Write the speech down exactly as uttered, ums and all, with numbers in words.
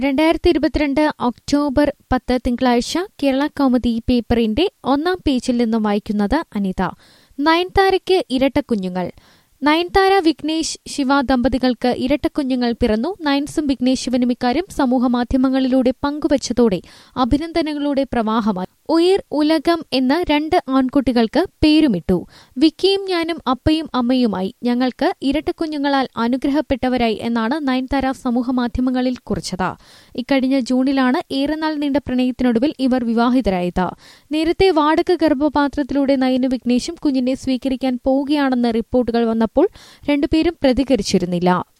രണ്ടായിരത്തി ഇരുപത്തിരണ്ട് ഒക്ടോബർ പത്ത് തിങ്കളാഴ്ച കേരള കൗമുദി പേപ്പറിന്റെ ഒന്നാം പേജിൽ നിന്നും വായിക്കുന്നത് അനിത. നയൻതാരയ്ക്ക് ഇരട്ടക്കുഞ്ഞുങ്ങൾ. നയൻതാര വിഘ്നേഷ് ശിവ ദമ്പതികൾക്ക് ഇരട്ടക്കുഞ്ഞുങ്ങൾ പിറന്നു. നയൻസും വിഘ്നേഷ് ശിവനും ഇക്കാര്യം സമൂഹമാധ്യമങ്ങളിലൂടെ പങ്കുവച്ചതോടെ അഭിനന്ദനങ്ങളുടെ പ്രവാഹമായി. ഉയിർ ഉലകം എന്ന രണ്ട് ആൺകുട്ടികൾക്ക് പേരുമിട്ടു. വിക്കിയും ഞാനും അപ്പയും അമ്മയുമായി. ഞങ്ങൾക്ക് ഇരട്ടക്കുഞ്ഞുങ്ങളാൽ അനുഗ്രഹപ്പെട്ടവരായി എന്നാണ് നയൻതാര സമൂഹമാധ്യമങ്ങളിൽ കുറിച്ചത്. ഇക്കഴിഞ്ഞ ജൂണിലാണ് ഏറെനാൾ നീണ്ട പ്രണയത്തിനൊടുവിൽ ഇവർ വിവാഹിതരായത്. നേരത്തെ വാടക ഗർഭപാത്രത്തിലൂടെ നയനും വിഘ്നേഷും കുഞ്ഞിനെ സ്വീകരിക്കാൻ പോവുകയാണെന്ന് റിപ്പോർട്ടുകൾ വന്നപ്പോൾ രണ്ടുപേരും പ്രതികരിച്ചിരുന്നില്ല.